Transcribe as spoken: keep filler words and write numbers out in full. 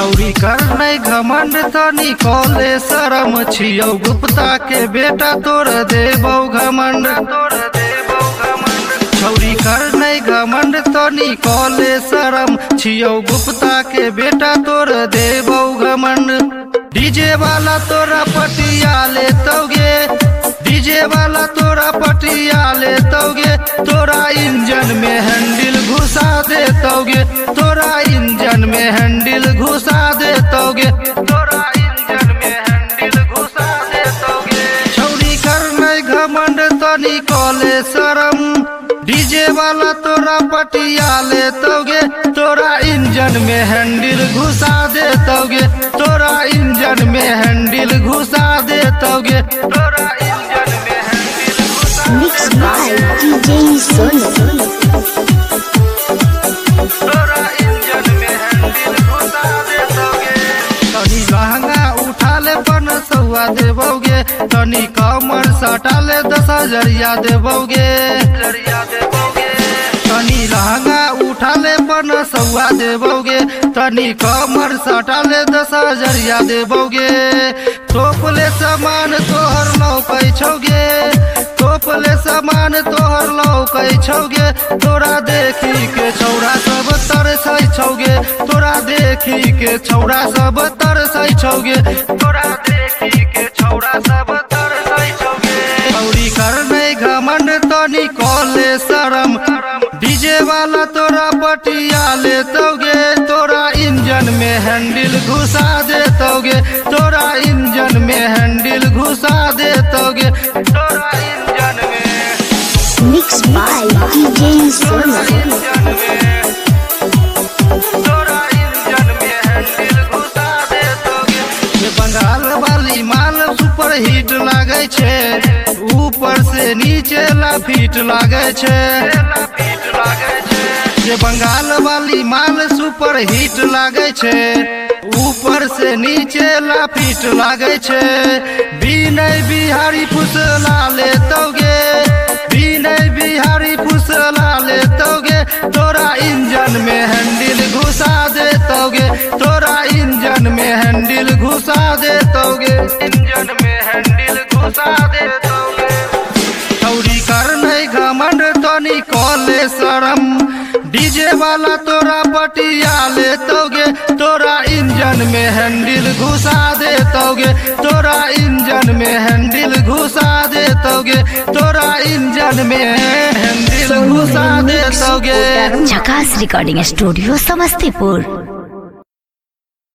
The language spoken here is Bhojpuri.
छौरी कर नहीं घमंड तनी कॉले शरम छियौ गुप्ता के बेटा तोर देबौ घमंड छौरी कर नहीं घमंड तनी कॉले शरम छियौ गुप्ता के बेटा तोर देबौ घमंड डीजे वाला तोरा पटिया ले तौगे डीजे वाला तोरा पटिया ले तौगे तोरा इंजन में हैंडल घुसा दे तौगे तोरा इंजन में हैंडल घुसा दे तौगे तोरा इंजन में हैंडल घुसा दे तौगे छौरी कर नहीं घमंड तनी कॉले शरम डीजे वाला तोरा पटिया ले तौगे तोरा इंजन में हैंडल घुसा दे तौगे तोरा इंजन में हैंडल घुसा दे तौगे तोरा इंजन में हैंडल घुसा Mixed by D J Sonu. तोरा इंजन में हैंडल घुसा दे तौगे तनी लहंगा उठा ले पन सौआ देबोगे तनी कमर सटा ले दस हजरिया देबोगे तनी लहंगा उठा ले पन सौआ देबोगे तनी कमर सटा ले दस हजरिया देबोगे तोपले सामान तोहर लौकै छौगे तोपले सामान तोहर लौकै छौगे तोरा देखी के छौरा सब तरसै छौगे तोरा देखी के छौरा सब तरसै छौगे तोरा देखी के छौरा सब तरसै छौगे छौरी कर नहीं घमंड तनी कॉले शरम डीजे वाला तोरा पटिया ले तौगे तोरा इंजन में हैंडल घुसा दे तौगे तोरा इंजन में हैंडल घुसा दे तौगे तोरा इंजन में Mixed by D J Sonu. Engine में तोरा इंजन में हैंडल घुसा दे तौगे ये बंगाल वाली माल सुपर हिट लागे छे ऊपर से नीचे लाफिट लागे छे लाफिट लागे छे ये बंगाल वाली माल सुपर हिट लागे छे ऊपर से नीचे लाफिट लागे छे विनय बिहारी फुसला ले तौगे विनय बिहारी फुसला ले तौगे तोरा इंजन में हैंडल घुसा दे तौगे तोरा इंजन में हैंडल घुसा दे तौगे इंजन में हैंडल घुसा दे तौगे छौरी कर नहीं घमंड तनी कॉले शरम डीजे वाला तोरा पटिया ले तौगे तोरा इंजन में हैंडल घुसा दे तौगे तोरा इंजन में हैंडल घुसा दे तौगे तोरा इंजन में हैंडल घुसा दे तौगे झकास रिकॉर्डिंग स्टूडियो समस्तीपुर।